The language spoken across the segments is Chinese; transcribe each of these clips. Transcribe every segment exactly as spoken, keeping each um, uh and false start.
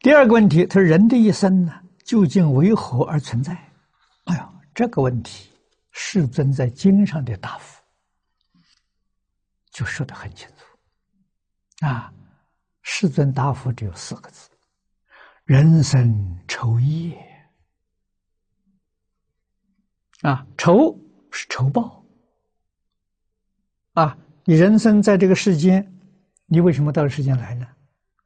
第二个问题，他说人的一生呢，究竟为何而存在？哎呀，这个问题，世尊在经上的答复就说得很清楚。啊，世尊答复只有四个字：人生酬业。啊，酬是酬报。啊，你人生在这个世间，你为什么到这世间来呢？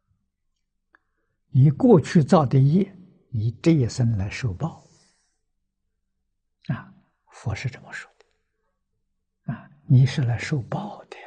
你过去造的业，你这一生来受报。啊，佛是这么说的。啊，你是来受报的呀。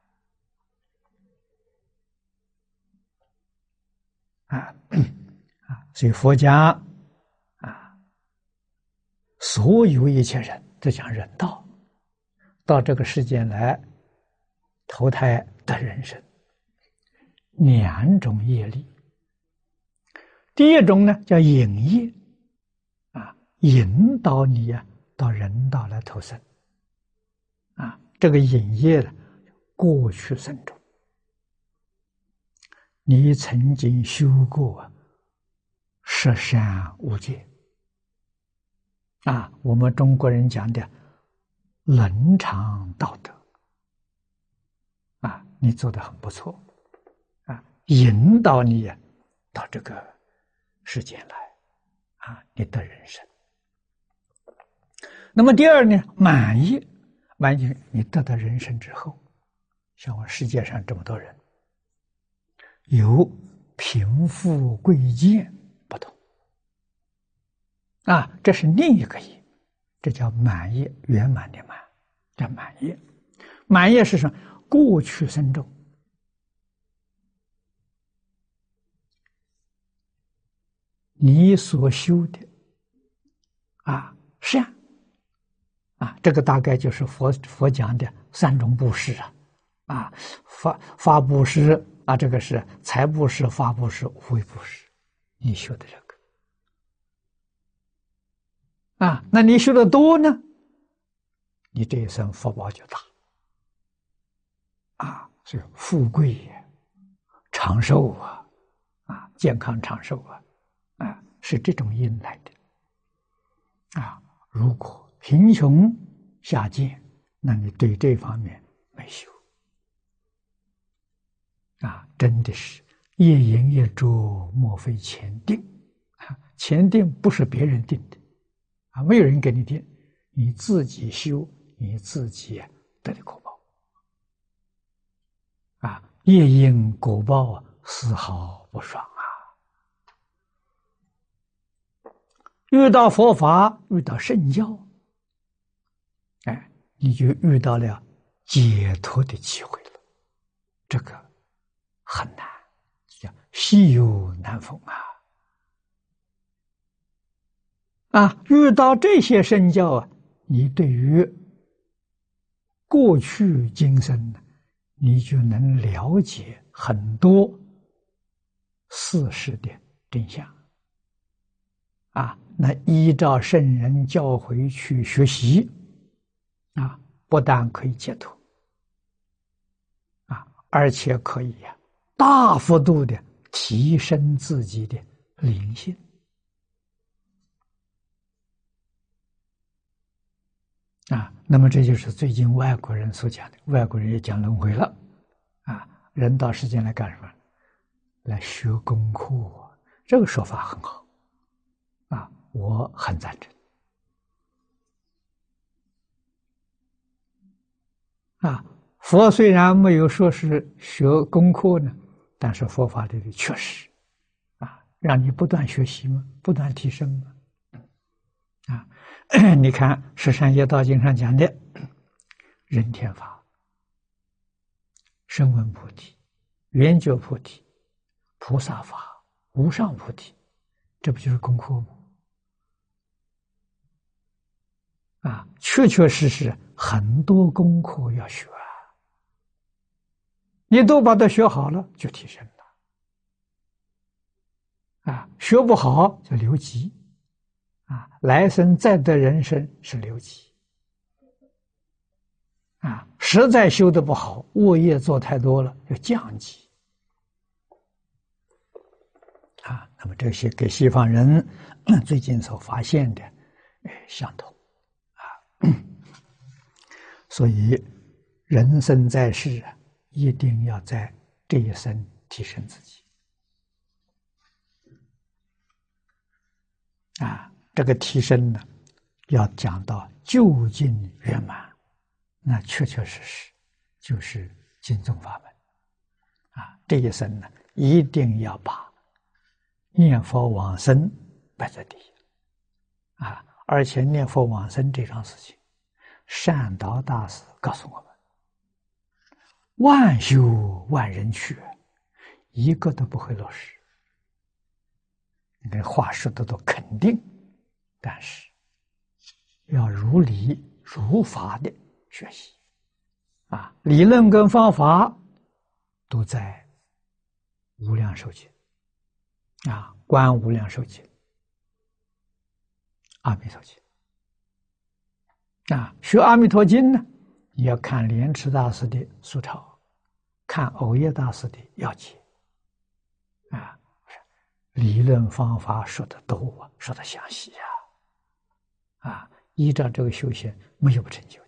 啊啊，所以佛家啊，所有一切人都讲人道，到这个世间来投胎的人生，两种业力。第一种呢叫引业，啊，引导你呀、啊、到人道来投生。啊，这个引业呢，过去生中你曾经修过十善无戒。啊，我们中国人讲的伦常道德。啊，你做得很不错。啊，引导你到这个世间来，啊，你得人生。那么第二呢，满意，满意你得到人生之后，像我世界上这么多人，有贫富贵贱不同，啊，这是另一个业，这叫满业，圆满的满，叫满业。满业是什么？过去生中你所修的啊善啊，这个大概就是佛佛讲的三种布施啊，啊发发布施啊，这个是财布施、法布施、无为布施，你修的这个啊，那你修的多呢，你这一生福报就大啊，所以富贵呀、长寿啊，啊健康长寿啊，啊是这种因来的啊。如果贫穷下贱，那你对这方面没修啊，真的是业因业着，莫非前定啊！前定不是别人定的啊，没有人给你定，你自己修，你自己得的果报啊，业因果报丝毫不爽啊！遇到佛法，遇到圣教，哎，你就遇到了解脱的机会了，这个很难，叫稀有难逢啊！啊，遇到这些圣教啊，你对于过去今生，你就能了解很多事实的真相啊。那依照圣人教诲去学习啊，不但可以解脱啊，而且可以呀、啊、大幅度的提升自己的灵性啊。那么这就是最近外国人所讲的，外国人也讲轮回了啊，人到世间来干什么？来学功课，这个说法很好啊，我很赞成啊。佛虽然没有说是学功课呢，但是佛法里的确实啊，让你不断学习嘛，不断提升嘛。啊，你看《十善业道经》上讲的人天法、声闻菩提、圆觉菩提、菩萨法、无上菩提，这不就是功课吗？啊，确确实实很多功课要学啊，你都把它学好了，就提升了。啊，学不好就留级。啊，来生再得人生是留级。啊，实在修得不好，恶业做太多了，就降级。啊， 那么这些跟西方人最近所发现的，哎，相同啊。所以人生在世啊，一定要在这一生提升自己啊。这个提升呢，要讲到究竟圆满，那确确实实就是经宗法门啊。这一生呢，一定要把念佛往生摆在第一啊。而且念佛往生这桩事情，善导大师告诉我们，万修万人去，一个都不会落实。你这话说的都肯定，但是要如理如法的学习啊，理论跟方法都在无量寿经啊，观无量寿经、阿弥陀经啊。学阿弥陀经呢，也要看莲池大师的疏钞，看藕叶大师的要解啊。理论方法说的多啊，说的详细呀，啊，依照这个修行，没有不成就